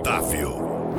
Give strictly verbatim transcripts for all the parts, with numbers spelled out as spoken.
Otávio.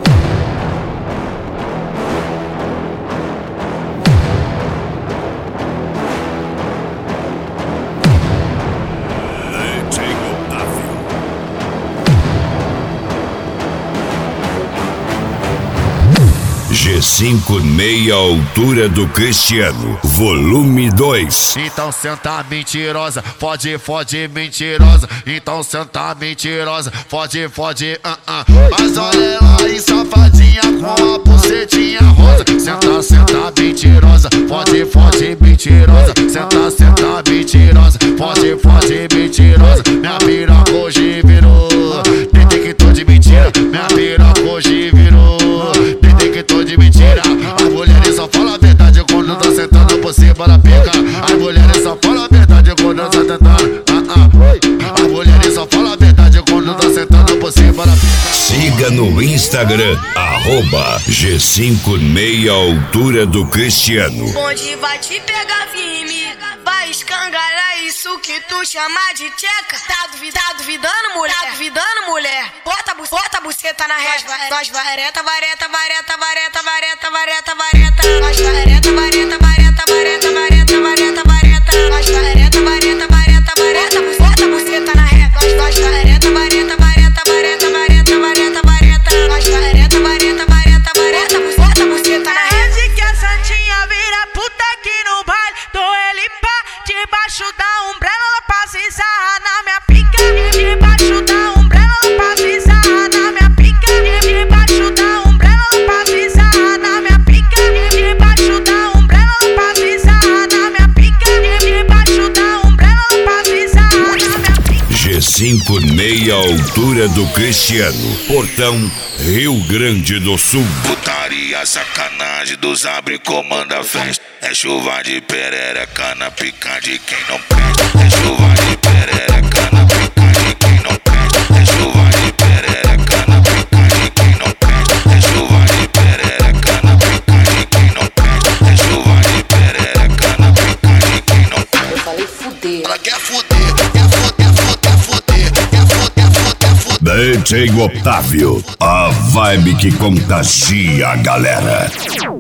G cinco meia altura do Cristiano, volume dois. Então senta mentirosa, fode, fode mentirosa. Então senta mentirosa, fode, fode, uh, uh. Mas olha ela aí safadinha com a bucetinha rosa. Senta, senta mentirosa, fode, fode mentirosa. Senta, senta mentirosa, fode, fode mentirosa. Minha piroca hoje virou detector de mentira. Minha piroca hoje virou detector de mentira. As mulheres só falam a verdade quando tá sentando por cima da pica. As mulheres só falam a verdade quando tá tentando. Ah, ah. As mulheres só falam a verdade quando tá sentando por cima da pica. Siga no Instagram, arroba G cinco meia altura do Cristiano. Onde vai te pegar firme, vai escangalhar isso que tu chama de tcheca. Tá duvidando, tá duvidando, mulher? Tá duvidando, mulher? Bota, bu bota a buceta na régua. Nós vareta, vareta, vareta, vareta, vareta, vareta, vareta. Nós vareta, vareta, vareta, vareta, vareta, vareta, vareta. Nós vareta, vareta, vareta, vareta. Bota a buceta na régua. Nós vareta, vareta, vareta, vareta, vareta, vareta, vareta. Nós vareta, vareta, vareta, vareta. Bota a buceta na régua. Rede que a santinha vira puta aqui no baile. Tô ele pá, debaixo da umbrella, ela passa e sarra na minha pica. Debaixo da umbrella, ela passa e sarra na minha pica. Debaixo da umbrella, ela passa e sarra na minha pica. Debaixo da umbrella, ela passa e sarra na minha pica. Debaixo da umbrella, ela passa e sarra na minha pica. G cinco meia altura do Cristiano, Portão, Rio Grande do Sul. Putaria, sacanagem dos abre comanda festa. É chuva de perereca na pica de quem não presta. É chuva de perereca na pica de quem não presta. É chuva de perereca na pica de quem não presta. É chuva de perereca na pica de quem não presta. É chuva de perereca na pica de quem não presta. Eu falei fuder. Ela quer fuder, quer fuder, fuder, fuder, quer fuder, fuder, fuder. D J Otávio, a vibe que contagia a galera.